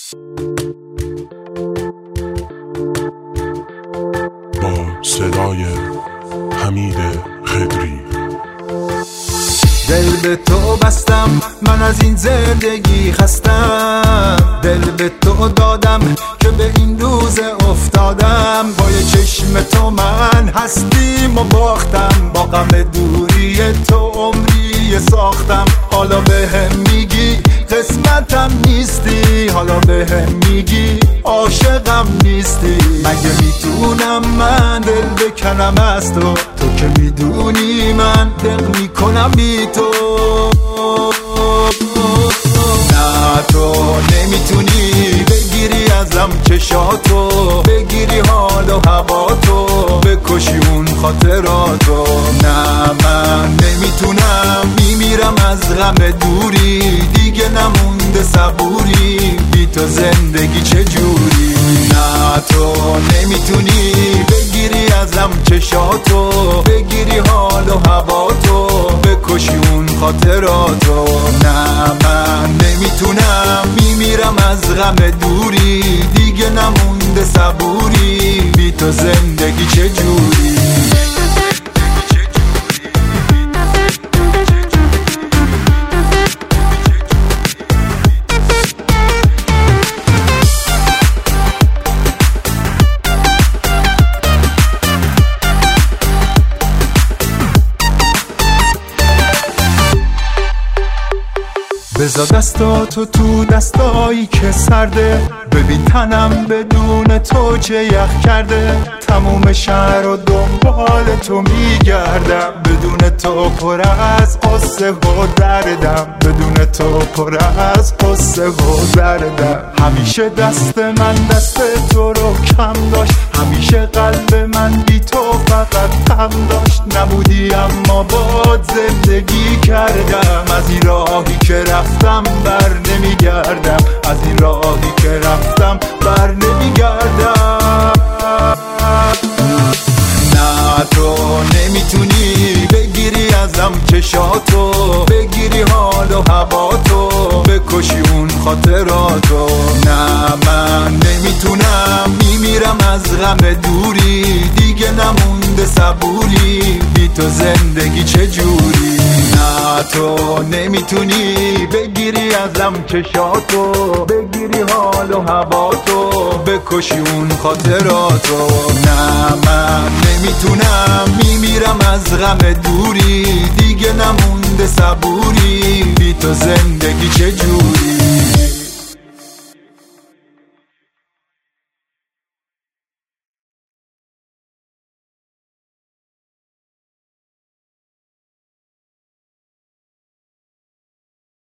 با صدای حمید خضری. دل به تو بستم، من از این زندگی خستم. دل به تو دادم که به این روز افتادم. با یه چشم تو من هستیم و باختم. با غم دوری تو عمری ساختم. حالا به هم میگی قسمتم نیستی. حالا به هم میگی عاشقم نیستی. مگه میتونم من دل بکنم از تو؟ تو که میدونی من دل میکنم بی تو. نه تو نمیتونی بگیری ازم چشاتو، بگیری حال و هواتو، بکشی اون خاطراتو. نه من نمیتونم، میمیرم از غم دوری. دیگه نمونده صبوری، بی تو زندگی چجوری. نه تو نمیتونی بگیری ازم چشاتو، بگیری حال و هواتو، بکشی اون خاطراتو. نه من نمیتونم، میمیرم از غم دوری. دیگه نمونده صبوری، بی تو زندگی چجوری. بذار دستاتو تو دستایی که سرده، ببین تنم بدون تو چه یخ کرده. تموم شهر و دنبال تو میگردم، بدون تو پر از قصه و دردم. بدون تو پر از قصه و دردم. همیشه دست من دست تو رو کم داشت، همیشه قلب من بی تو فقط غم داشت. نبودی اما باد زندگی کردم. از این راهی که رفتم بر نمیگردم. از این راهی که رفتم بر نمیگردم. نه تو نمیتونی بگیری ازم چشاتو، بگیری حال و هواتو، بکشی اون خاطراتو. نه من نمیتونم، میمیرم از غم دوری. دیگه نمونده صبوری، بی تو زندگی چجوری. نه تو نمیتونی بگیری ازم چشاتو، بگیری حال و هواتو، بکشی اون خاطراتو. نه من نمیتونم، میمیرم از غم دوری. دیگه نمونده صبوری، بی تو زندگی چجوری.